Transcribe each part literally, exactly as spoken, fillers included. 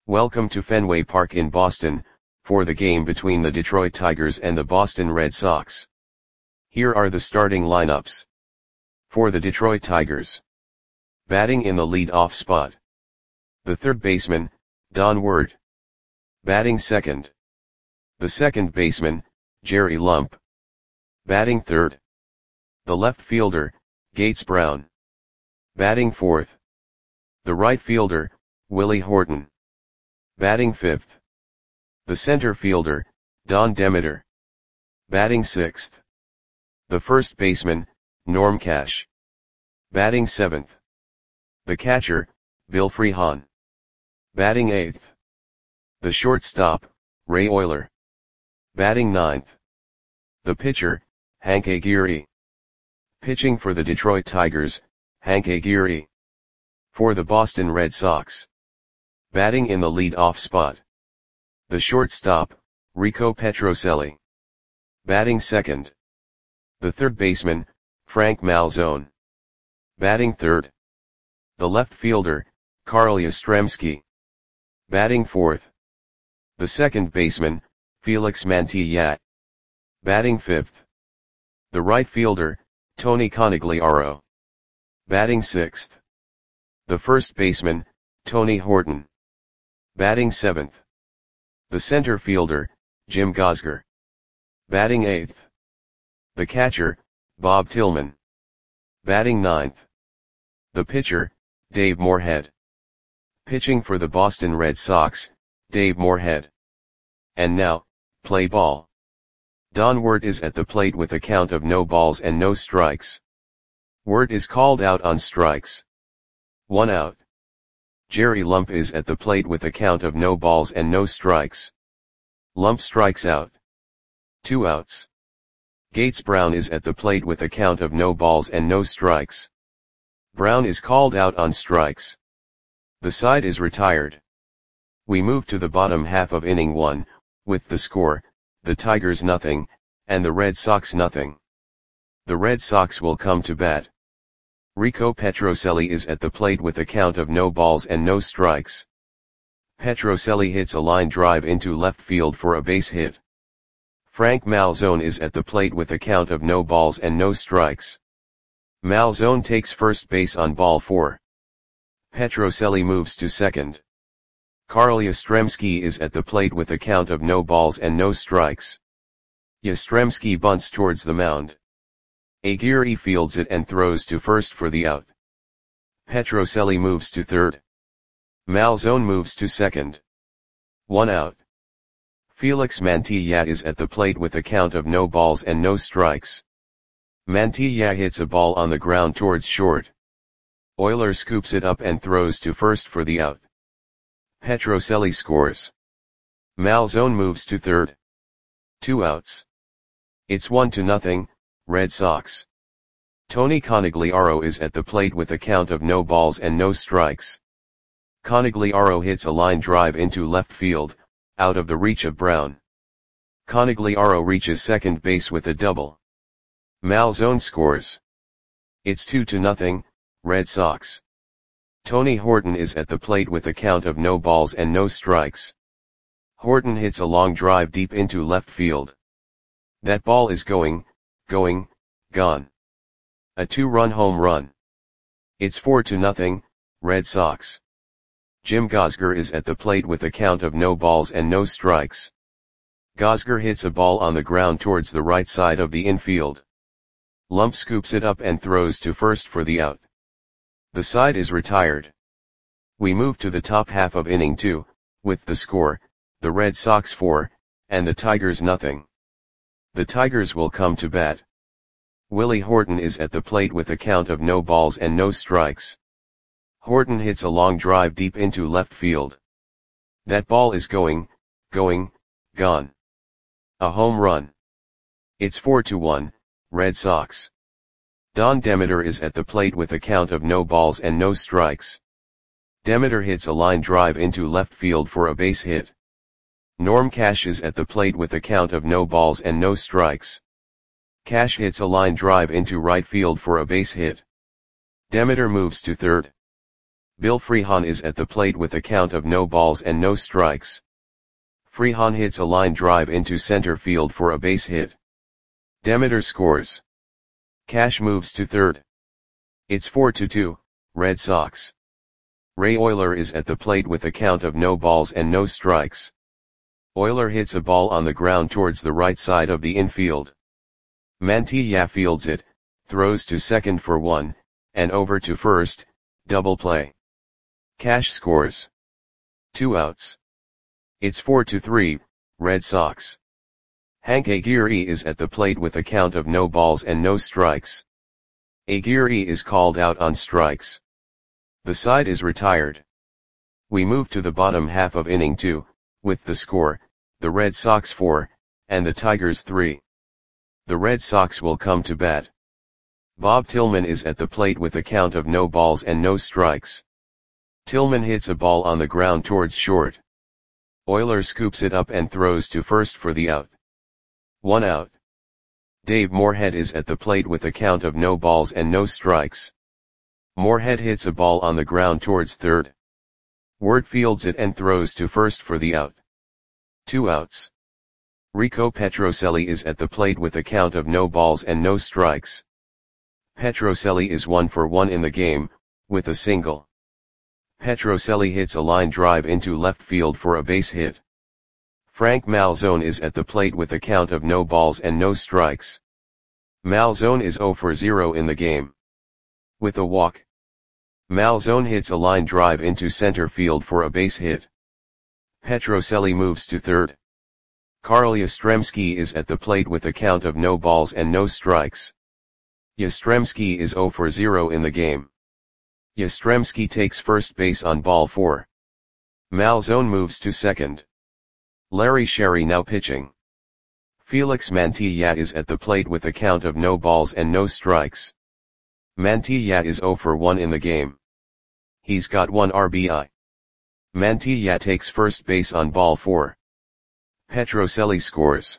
Welcome to Fenway Park in Boston, for the game between the Detroit Tigers and the Boston Red Sox. Here are the starting lineups. For the Detroit Tigers. Batting in the lead-off spot. The third baseman, Don Ward. Batting second. The second baseman, Jerry Lump. Batting third. The left fielder, Gates Brown. Batting fourth. The right fielder, Willie Horton. Batting fifth. The center fielder, Don Demeter. Batting sixth. The first baseman, Norm Cash. Batting seventh. The catcher, Bill Freehan. Batting eighth. The shortstop, Ray Oyler. Batting ninth. The pitcher, Hank Aguirre. Pitching for the Detroit Tigers, Hank Aguirre. For the Boston Red Sox. Batting in the lead-off spot. The shortstop, Rico Petrocelli. Batting second. The third baseman, Frank Malzone. Batting third. The left fielder, Carl Yastrzemski. Batting fourth. The second baseman, Felix Mantilla. Batting fifth. The right fielder, Tony Conigliaro. Batting sixth. The first baseman, Tony Horton. Batting seventh. The center fielder, Jim Gosger. Batting eighth. The catcher, Bob Tillman. Batting ninth. The pitcher, Dave Moorhead. Pitching for the Boston Red Sox, Dave Moorhead. And now, play ball. Don Ward is at the plate with a count of no balls and no strikes. Ward is called out on strikes. One out. Jerry Lump is at the plate with a count of no balls and no strikes. Lump strikes out. Two outs. Gates Brown is at the plate with a count of no balls and no strikes. Brown is called out on strikes. The side is retired. We move to the bottom half of inning one, with the score, the Tigers nothing, and the Red Sox nothing. The Red Sox will come to bat. Rico Petrocelli is at the plate with a count of no balls and no strikes. Petrocelli hits a line drive into left field for a base hit. Frank Malzone is at the plate with a count of no balls and no strikes. Malzone takes first base on ball four. Petrocelli moves to second. Carl Yastrzemski is at the plate with a count of no balls and no strikes. Yastrzemski bunts towards the mound. Aguirre fields it and throws to first for the out. Petrocelli moves to third. Malzone moves to second. One out. Felix Mantilla is at the plate with a count of no balls and no strikes. Mantilla hits a ball on the ground towards short. Oyler scoops it up and throws to first for the out. Petrocelli scores. Malzone moves to third. Two outs. It's one to nothing, Red Sox. Tony Conigliaro is at the plate with a count of no balls and no strikes. Conigliaro hits a line drive into left field, out of the reach of Brown. Conigliaro reaches second base with a double. Malzone scores. It's two to nothing, Red Sox. Tony Horton is at the plate with a count of no balls and no strikes. Horton hits a long drive deep into left field. That ball is going, going, gone. A two-run home run. It's four to nothing, Red Sox. Jim Gosger is at the plate with a count of no balls and no strikes. Gosger hits a ball on the ground towards the right side of the infield. Lump scoops it up and throws to first for the out. The side is retired. We move to the top half of inning two, with the score, the Red Sox four, and the Tigers nothing. The Tigers will come to bat. Willie Horton is at the plate with a count of no balls and no strikes. Horton hits a long drive deep into left field. That ball is going, going, gone. A home run. It's four to one, Red Sox. Don Demeter is at the plate with a count of no balls and no strikes. Demeter hits a line drive into left field for a base hit. Norm Cash is at the plate with a count of no balls and no strikes. Cash hits a line drive into right field for a base hit. Demeter moves to third. Bill Freehan is at the plate with a count of no balls and no strikes. Freehan hits a line drive into center field for a base hit. Demeter scores. Cash moves to third. It's four to two, Red Sox. Ray Oyler is at the plate with a count of no balls and no strikes. Oyler hits a ball on the ground towards the right side of the infield. Mantilla fields it, throws to second for one, and over to first, double play. Cash scores. Two outs. It's four to three, Red Sox. Hank Aguirre is at the plate with a count of no balls and no strikes. Aguirre is called out on strikes. The side is retired. We move to the bottom half of inning two, with the score, the Red Sox four, and the Tigers three. The Red Sox will come to bat. Bob Tillman is at the plate with a count of no balls and no strikes. Tillman hits a ball on the ground towards short. Oyler scoops it up and throws to first for the out. One out. Dave Moorhead is at the plate with a count of no balls and no strikes. Moorhead hits a ball on the ground towards third. Ward fields it and throws to first for the out. Two outs. Rico Petrocelli is at the plate with a count of no balls and no strikes. Petrocelli is one for one in the game, with a single. Petrocelli hits a line drive into left field for a base hit. Frank Malzone is at the plate with a count of no balls and no strikes. Malzone is zero for zero in the game. With a walk. Malzone hits a line drive into center field for a base hit. Petrocelli moves to third. Carl Yastrzemski is at the plate with a count of no balls and no strikes. Yastrzemski is zero for zero in the game. Yastrzemski takes first base on ball four. Malzone moves to second. Larry Sherry now pitching. Felix Mantilla is at the plate with a count of no balls and no strikes. Mantilla is zero for one in the game. He's got one R B I. Mantilla takes first base on ball four. Petrocelli scores.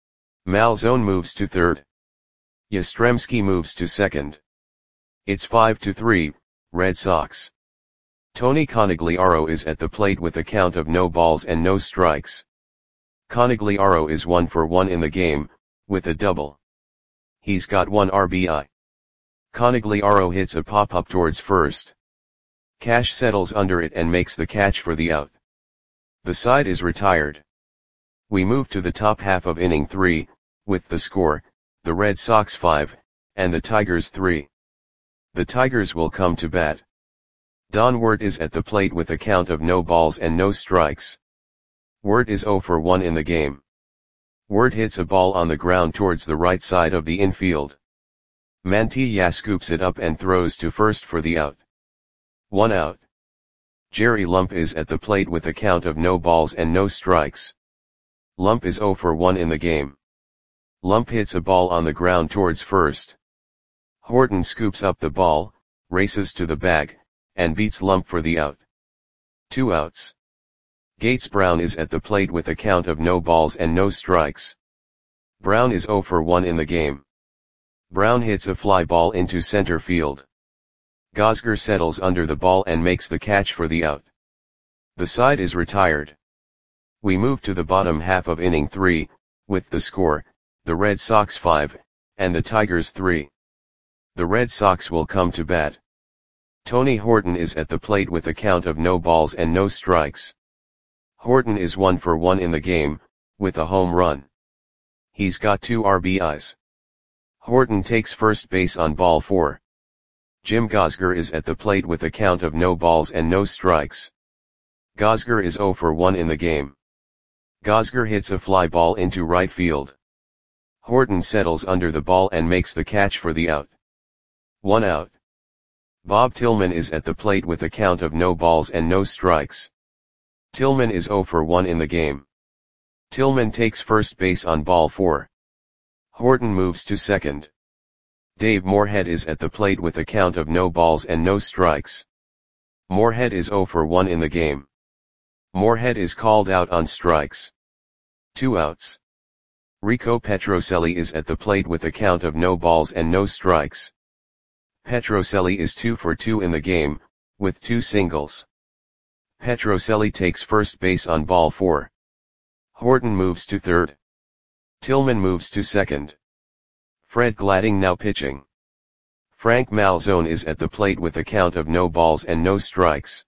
Malzone moves to third. Yastrzemski moves to second. It's five to three, Red Sox. Tony Conigliaro is at the plate with a count of no balls and no strikes. Conigliaro is one for one in the game, with a double. He's got one R B I. Conigliaro hits a pop-up towards first. Cash settles under it and makes the catch for the out. The side is retired. We move to the top half of inning three, with the score, the Red Sox five, and the Tigers three. The Tigers will come to bat. Don Wirt is at the plate with a count of no balls and no strikes. Wirt is zero for one in the game. Wirt hits a ball on the ground towards the right side of the infield. Mantilla scoops it up and throws to first for the out. One out. Jerry Lump is at the plate with a count of no balls and no strikes. Lump is zero for one in the game. Lump hits a ball on the ground towards first. Horton scoops up the ball, races to the bag, and beats Lump for the out. Two outs. Gates Brown is at the plate with a count of no balls and no strikes. Brown is zero for one in the game. Brown hits a fly ball into center field. Gosger settles under the ball and makes the catch for the out. The side is retired. We move to the bottom half of inning three, with the score, the Red Sox five, and the Tigers three. The Red Sox will come to bat. Tony Horton is at the plate with a count of no balls and no strikes. Horton is one for one in the game, with a home run. He's got two R B Is. Horton takes first base on ball four. Jim Gosger is at the plate with a count of no balls and no strikes. Gosger is zero for one in the game. Gosger hits a fly ball into right field. Horton settles under the ball and makes the catch for the out. One out. Bob Tillman is at the plate with a count of no balls and no strikes. Tillman is zero for one in the game. Tillman takes first base on ball four. Horton moves to second. Dave Moorhead is at the plate with a count of no balls and no strikes. Moorhead is zero for one in the game. Moorhead is called out on strikes. Two outs. Rico Petrocelli is at the plate with a count of no balls and no strikes. Petrocelli is two for two in the game, with two singles. Petrocelli takes first base on ball four. Horton moves to third. Tillman moves to second. Fred Gladding now pitching. Frank Malzone is at the plate with a count of no balls and no strikes.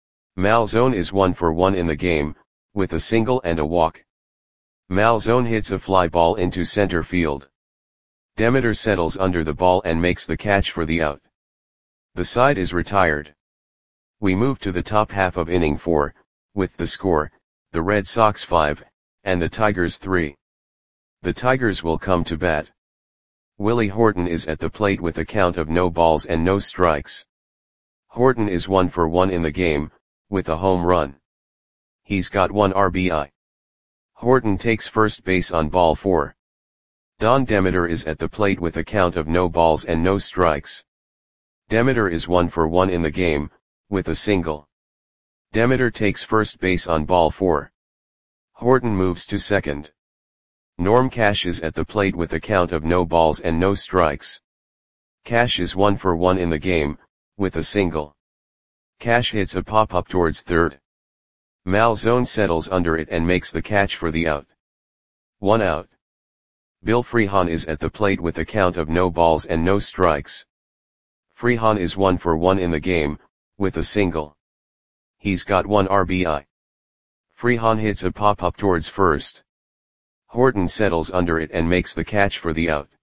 Malzone is one for one in the game, with a single and a walk. Malzone hits a fly ball into center field. Demeter settles under the ball and makes the catch for the out. The side is retired. We move to the top half of inning four, with the score, the Red Sox five, and the Tigers three. The Tigers will come to bat. Willie Horton is at the plate with a count of no balls and no strikes. Horton is one for one in the game, with a home run. He's got one R B I. Horton takes first base on ball four. Don Demeter is at the plate with a count of no balls and no strikes. Demeter is one for one in the game, with a single. Demeter takes first base on ball four. Horton moves to second. Norm Cash is at the plate with a count of no balls and no strikes. Cash is one for one in the game, with a single. Cash hits a pop-up towards third. Malzone settles under it and makes the catch for the out. One out. Bill Freehan is at the plate with a count of no balls and no strikes. Freehan is one for one in the game, with a single. He's got one R B I. Freehan hits a pop-up towards first. Horton settles under it and makes the catch for the out.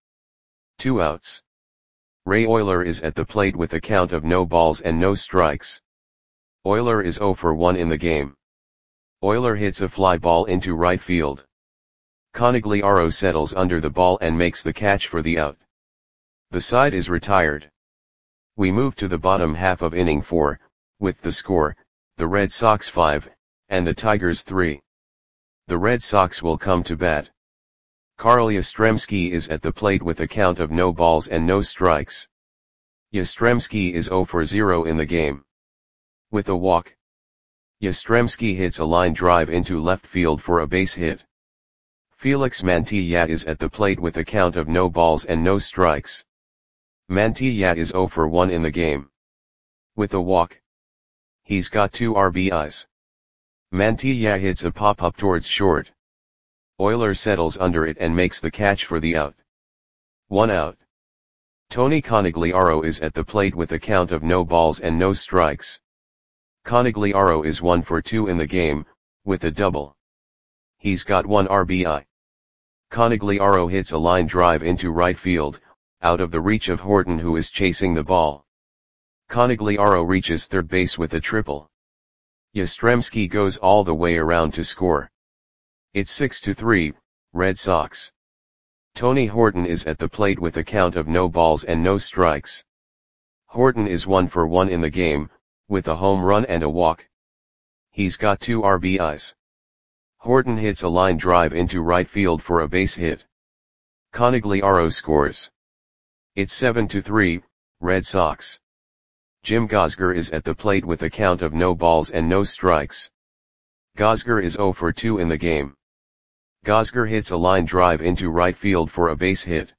Two outs. Ray Oyler is at the plate with a count of no balls and no strikes. Oyler is zero for one in the game. Oyler hits a fly ball into right field. Conigliaro settles under the ball and makes the catch for the out. The side is retired. We move to the bottom half of inning four, with the score, the Red Sox five, and the Tigers three. The Red Sox will come to bat. Carl Yastrzemski is at the plate with a count of no balls and no strikes. Yastrzemski is zero for zero in the game. With a walk. Yastrzemski hits a line drive into left field for a base hit. Felix Mantilla is at the plate with a count of no balls and no strikes. Mantilla is zero for one in the game. With a walk. He's got two R B Is. Mantilla hits a pop-up towards short. Oyler settles under it and makes the catch for the out. One out. Tony Conigliaro is at the plate with a count of no balls and no strikes. Conigliaro is one for two in the game, with a double. He's got one R B I. Conigliaro hits a line drive into right field, out of the reach of Horton, who is chasing the ball. Conigliaro reaches third base with a triple. Yastrzemski goes all the way around to score. It's six to three, Red Sox. Tony Horton is at the plate with a count of no balls and no strikes. Horton is one for one in the game, with a home run and a walk. He's got two R B Is. Horton hits a line drive into right field for a base hit. Conigliaro scores. It's seven to three, Red Sox. Jim Gosger is at the plate with a count of no balls and no strikes. Gosger is zero for two in the game. Gosger hits a line drive into right field for a base hit.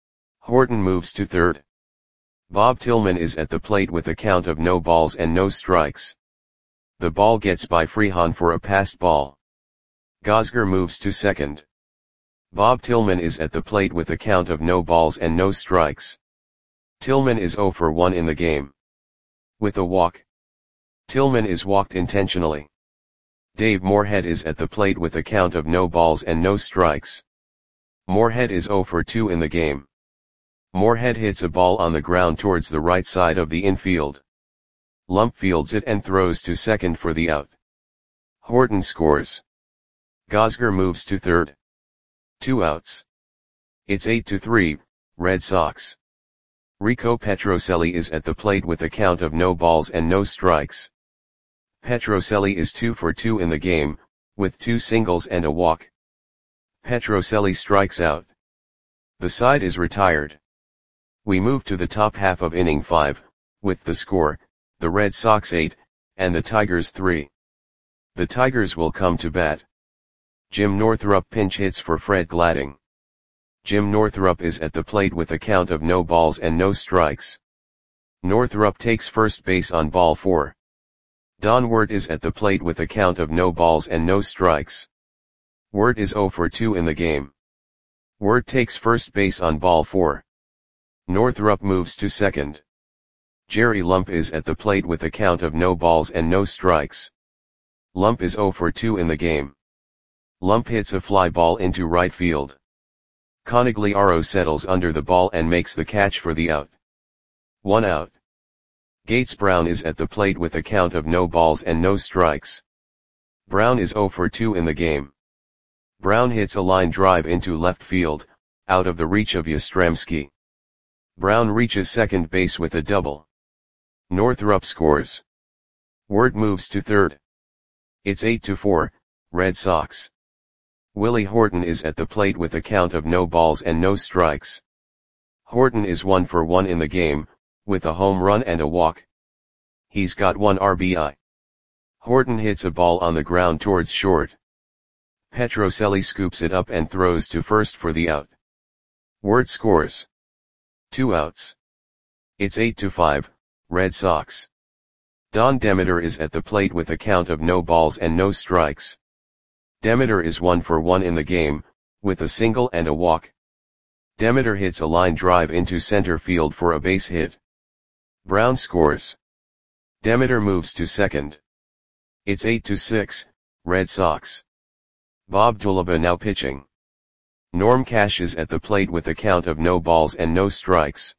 Horton moves to third. Bob Tillman is at the plate with a count of no balls and no strikes. The ball gets by Freehan for a passed ball. Gosger moves to second. Bob Tillman is at the plate with a count of no balls and no strikes. Tillman is zero for one in the game. With a walk. Tillman is walked intentionally. Dave Moorhead is at the plate with a count of no balls and no strikes. Moorhead is zero for two in the game. Moorhead hits a ball on the ground towards the right side of the infield. Lump fields it and throws to second for the out. Horton scores. Gosger moves to third. Two outs. It's eight to three, Red Sox. Rico Petrocelli is at the plate with a count of no balls and no strikes. Petrocelli is two for two in the game, with two singles and a walk. Petrocelli strikes out. The side is retired. We move to the top half of inning five, with the score, the Red Sox eight, and the Tigers three. The Tigers will come to bat. Jim Northrup pinch hits for Fred Gladding. Jim Northrup is at the plate with a count of no balls and no strikes. Northrup takes first base on ball four. Don Wirt is at the plate with a count of no balls and no strikes. Wirt is zero for two in the game. Wirt takes first base on ball four. Northrup moves to second. Jerry Lump is at the plate with a count of no balls and no strikes. Lump is zero for two in the game. Lump hits a fly ball into right field. Conigliaro settles under the ball and makes the catch for the out. One out. Gates Brown is at the plate with a count of no balls and no strikes. Brown is zero for two in the game. Brown hits a line drive into left field, out of the reach of Yastrzemski. Brown reaches second base with a double. Northrup scores. Wirt moves to third. It's eight to four, Red Sox. Willie Horton is at the plate with a count of no balls and no strikes. Horton is one for one in the game, with a home run and a walk. He's got one R B I. Horton hits a ball on the ground towards short. Petrocelli scoops it up and throws to first for the out. Wirt scores. Two outs. It's eight to five, Red Sox. Don Demeter is at the plate with a count of no balls and no strikes. Demeter is one for one in the game, with a single and a walk. Demeter hits a line drive into center field for a base hit. Brown scores. Demeter moves to second. It's eight to six, Red Sox. Bob Dulaba now pitching. Norm Cash is at the plate with a count of no balls and no strikes.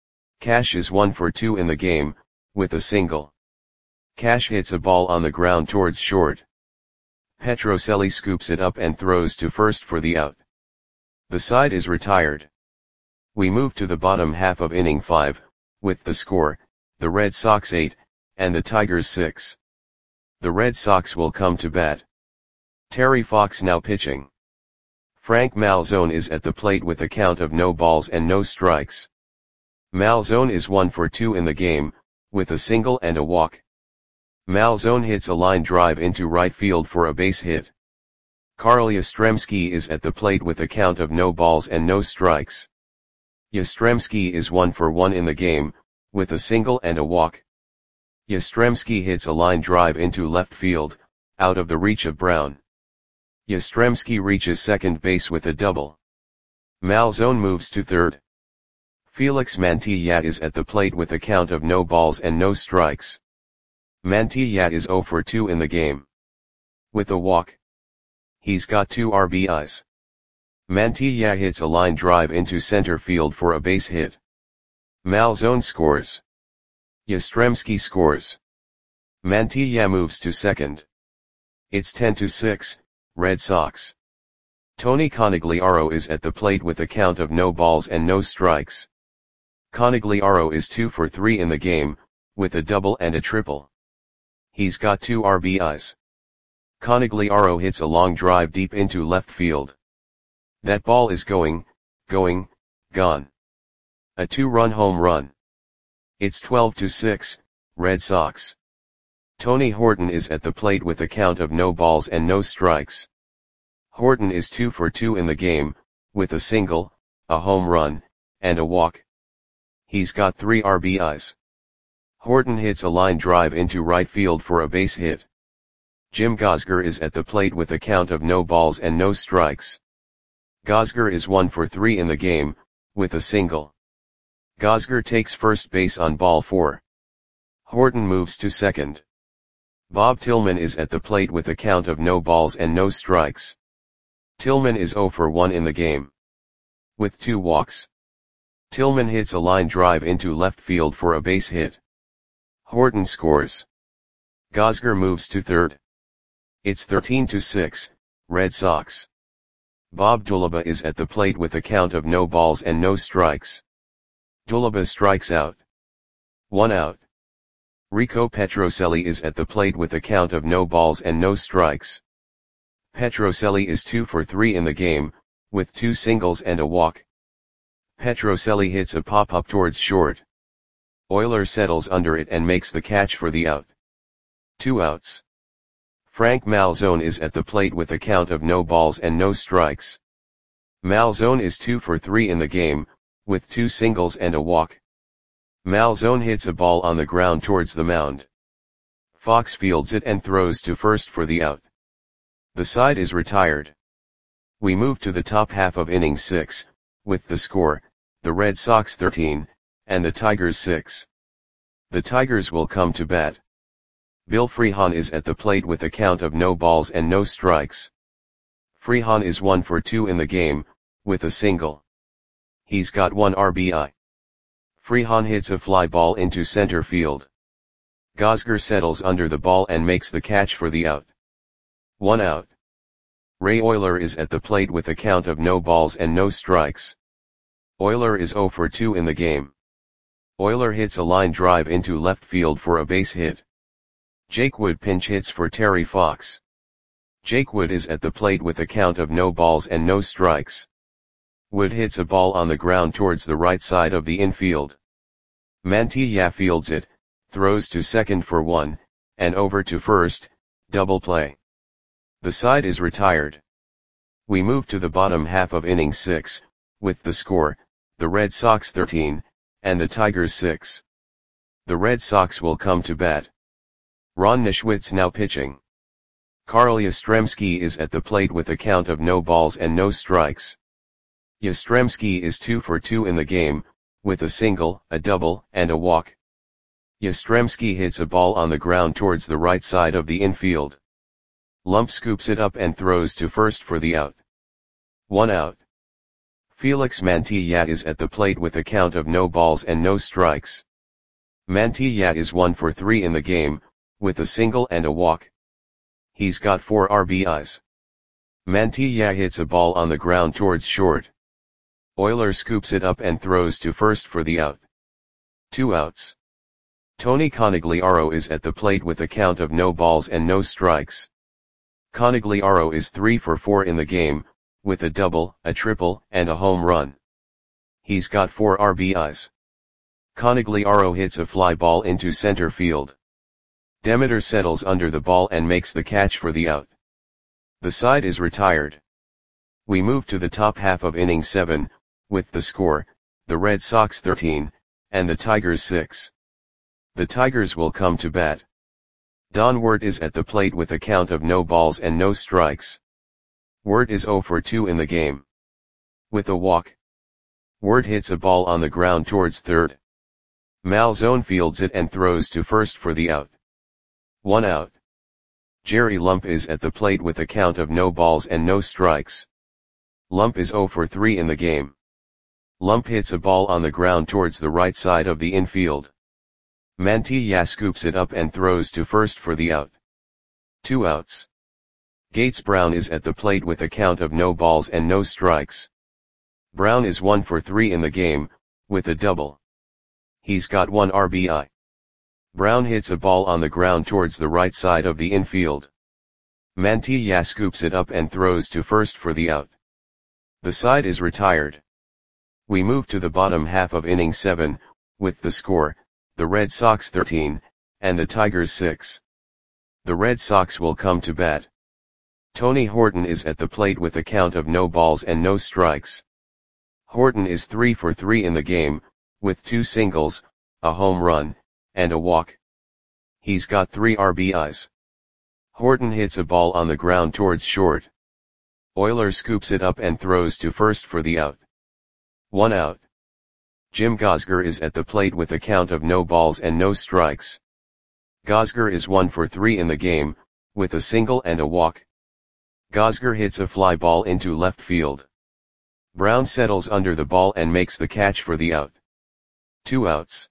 Cash is one for two in the game, with a single. Cash hits a ball on the ground towards short. Petrocelli scoops it up and throws to first for the out. The side is retired. We move to the bottom half of inning five, with the score, the Red Sox eight, and the Tigers six. The Red Sox will come to bat. Terry Fox now pitching. Frank Malzone is at the plate with a count of no balls and no strikes. Malzone is one for two in the game, with a single and a walk. Malzone hits a line drive into right field for a base hit. Carl Yastrzemski is at the plate with a count of no balls and no strikes. Yastrzemski is one for one in the game, with a single and a walk. Yastrzemski hits a line drive into left field, out of the reach of Brown. Yastrzemski reaches second base with a double. Malzone moves to third. Felix Mantilla is at the plate with a count of no balls and no strikes. Mantilla is zero for two in the game. With a walk. He's got two R B Is. Mantilla hits a line drive into center field for a base hit. Malzone scores. Yastrzemski scores. Mantilla moves to second. It's ten to six, Red Sox. Tony Conigliaro is at the plate with a count of no balls and no strikes. Conigliaro is two for three in the game, with a double and a triple. He's got two R B Is. Conigliaro hits a long drive deep into left field. That ball is going, going, gone. A two-run home run. It's twelve to six, Red Sox. Tony Horton is at the plate with a count of no balls and no strikes. Horton is two for two in the game, with a single, a home run, and a walk. He's got three R B Is. Horton hits a line drive into right field for a base hit. Jim Gosger is at the plate with a count of no balls and no strikes. Gosger is one for three in the game, with a single. Gosger takes first base on ball four. Horton moves to second. Bob Tillman is at the plate with a count of no balls and no strikes. Tillman is zero for one in the game. With two walks. Tillman hits a line drive into left field for a base hit. Horton scores. Gosger moves to third. It's thirteen to six, Red Sox. Bob Dulaba is at the plate with a count of no balls and no strikes. Dulaba strikes out. One out. Rico Petrocelli is at the plate with a count of no balls and no strikes. Petrocelli is two for three in the game, with two singles and a walk. Petrocelli hits a pop-up towards short. Euler settles under it and makes the catch for the out. Two outs. Frank Malzone is at the plate with a count of no balls and no strikes. Malzone is two for three in the game, with two singles and a walk. Malzone hits a ball on the ground towards the mound. Fox fields it and throws to first for the out. The side is retired. We move to the top half of inning six, with the score, the Red Sox thirteen, and the Tigers six. The Tigers will come to bat. Bill Freehan is at the plate with a count of no balls and no strikes. Freehan is one for two in the game, with a single. He's got one R B I. Freehan hits a fly ball into center field. Gosger settles under the ball and makes the catch for the out. One out. Ray Oyler is at the plate with a count of no balls and no strikes. Oyler is zero for two in the game. Oyler hits a line drive into left field for a base hit. Jake Wood pinch hits for Terry Fox. Jake Wood is at the plate with a count of no balls and no strikes. Wood hits a ball on the ground towards the right side of the infield. Mantilla fields it, throws to second for one, and over to first, double play. The side is retired. We move to the bottom half of inning six, with the score, the Red Sox thirteen, and the Tigers six. The Red Sox will come to bat. Ron Nischwitz now pitching. Carl Yastrzemski is at the plate with a count of no balls and no strikes. Yastrzemski is two for two in the game, with a single, a double, and a walk. Yastrzemski hits a ball on the ground towards the right side of the infield. Lump scoops it up and throws to first for the out. One out. Felix Mantilla is at the plate with a count of no balls and no strikes. Mantilla is one for three in the game, with a single and a walk. He's got four R B Is. Mantilla hits a ball on the ground towards short. Oyler scoops it up and throws to first for the out. Two outs. Tony Conigliaro is at the plate with a count of no balls and no strikes. Conigliaro is three for four in the game, with a double, a triple, and a home run. He's got four R B Is. Conigliaro hits a fly ball into center field. Demeter settles under the ball and makes the catch for the out. The side is retired. We move to the top half of inning seven, with the score, the Red Sox thirteen, and the Tigers six. The Tigers will come to bat. Don Wirt is at the plate with a count of no balls and no strikes. Wirt is zero for two in the game. With a walk. Wirt hits a ball on the ground towards third. Malzone fields it and throws to first for the out. One out. Jerry Lump is at the plate with a count of no balls and no strikes. Lump is zero for three in the game. Lump hits a ball on the ground towards the right side of the infield. Mantilla scoops it up and throws to first for the out. Two outs. Gates Brown is at the plate with a count of no balls and no strikes. Brown is one for three in the game, with a double. He's got one R B I. Brown hits a ball on the ground towards the right side of the infield. Mantilla scoops it up and throws to first for the out. The side is retired. We move to the bottom half of inning seven, with the score, the Red Sox thirteen, and the Tigers six. The Red Sox will come to bat. Tony Horton is at the plate with a count of no balls and no strikes. Horton is three for three in the game, with two singles, a home run, and a walk. He's got three R B Is. Horton hits a ball on the ground towards short. Oyler scoops it up and throws to first for the out. One out. Jim Gosger is at the plate with a count of no balls and no strikes. Gosger is one for three in the game, with a single and a walk. Gosger hits a fly ball into left field. Brown settles under the ball and makes the catch for the out. Two outs.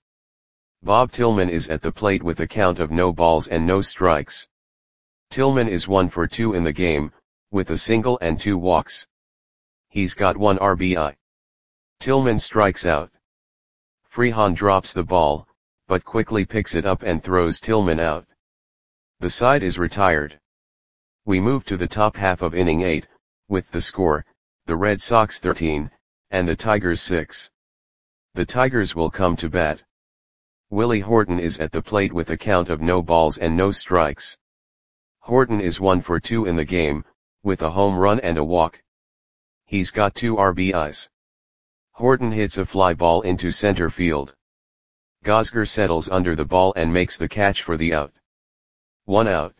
Bob Tillman is at the plate with a count of no balls and no strikes. Tillman is one for two in the game, with a single and two walks. He's got one R B I. Tillman strikes out. Freehan drops the ball, but quickly picks it up and throws Tillman out. The side is retired. We move to the top half of inning eight, with the score, the Red Sox thirteen, and the Tigers six. The Tigers will come to bat. Willie Horton is at the plate with a count of no balls and no strikes. Horton is one for two in the game, with a home run and a walk. He's got two R B Is. Horton hits a fly ball into center field. Gosger settles under the ball and makes the catch for the out. One out.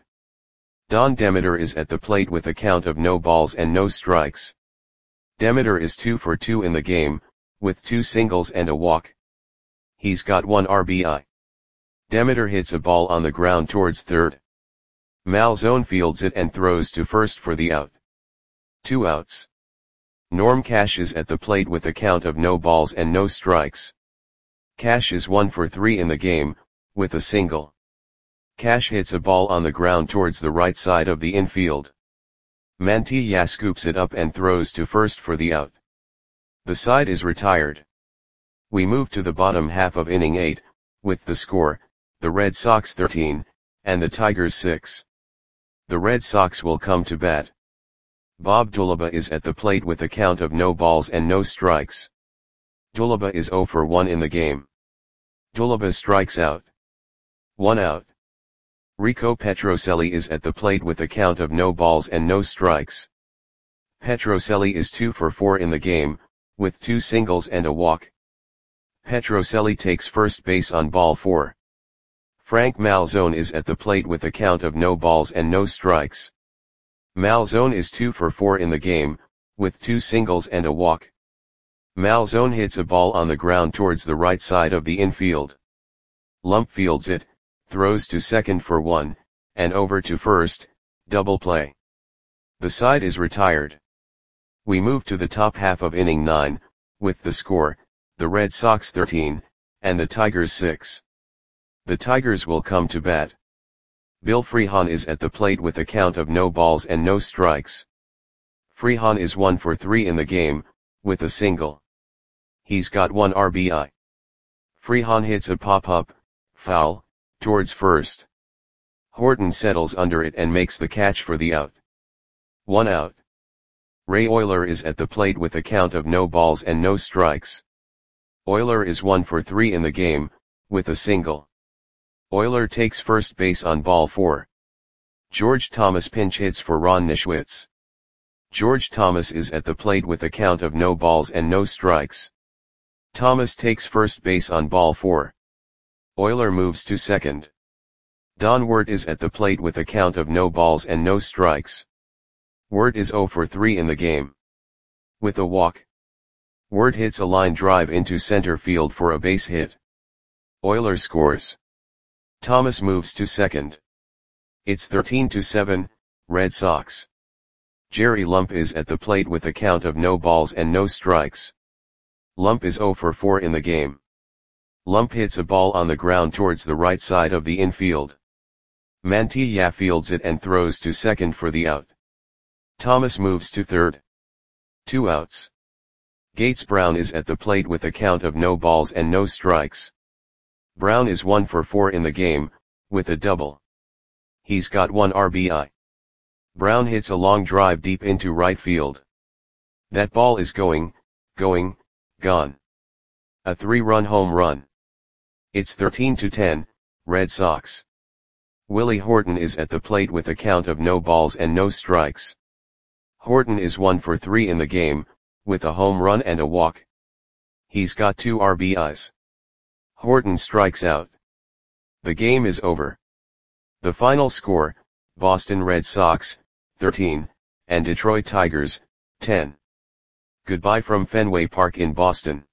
Don Demeter is at the plate with a count of no balls and no strikes. Demeter is two for two in the game, with two singles and a walk. He's got one R B I. Demeter hits a ball on the ground towards third. Malzone fields it and throws to first for the out. Two outs. Norm Cash is at the plate with a count of no balls and no strikes. Cash is one for three in the game, with a single. Cash hits a ball on the ground towards the right side of the infield. Mantilla scoops it up and throws to first for the out. The side is retired. We move to the bottom half of inning eight, with the score, the Red Sox thirteen, and the Tigers six. The Red Sox will come to bat. Bob Dulaba is at the plate with a count of no balls and no strikes. Dulaba is zero for one in the game. Dulaba strikes out. One out. Rico Petrocelli is at the plate with a count of no balls and no strikes. Petrocelli is two for four in the game, with two singles and a walk. Petrocelli takes first base on ball four. Frank Malzone is at the plate with a count of no balls and no strikes. Malzone is two for four in the game, with two singles and a walk. Malzone hits a ball on the ground towards the right side of the infield. Lump fields it, throws to second for one, and over to first, double play. The side is retired. We move to the top half of inning nine, with the score, the Red Sox thirteen, and the Tigers six. The Tigers will come to bat. Bill Freehan is at the plate with a count of no balls and no strikes. Freehan is one for three in the game, with a single. He's got one R B I. Freehan hits a pop-up, foul, towards first. Horton settles under it and makes the catch for the out. One out. Ray Oyler is at the plate with a count of no balls and no strikes. Oyler is one for three in the game, with a single. Oyler takes first base on ball four. George Thomas pinch hits for Ron Nischwitz. George Thomas is at the plate with a count of no balls and no strikes. Thomas takes first base on ball four. Oyler moves to second. Don Wirt is at the plate with a count of no balls and no strikes. Wirt is zero for three in the game. With a walk. Wirt hits a line drive into center field for a base hit. Oyler scores. Thomas moves to second. It's thirteen to seven, Red Sox. Jerry Lump is at the plate with a count of no balls and no strikes. Lump is zero for four in the game. Lump hits a ball on the ground towards the right side of the infield. Mantilla fields it and throws to second for the out. Thomas moves to third. Two outs. Gates Brown is at the plate with a count of no balls and no strikes. Brown is one for four in the game, with a double. He's got one R B I. Brown hits a long drive deep into right field. That ball is going, going, gone. A three-run home run. It's thirteen to ten, Red Sox. Willie Horton is at the plate with a count of no balls and no strikes. Horton is one for three in the game, with a home run and a walk. He's got two R B Is. Horton strikes out. The game is over. The final score, Boston Red Sox, thirteen, and Detroit Tigers, ten. Goodbye from Fenway Park in Boston.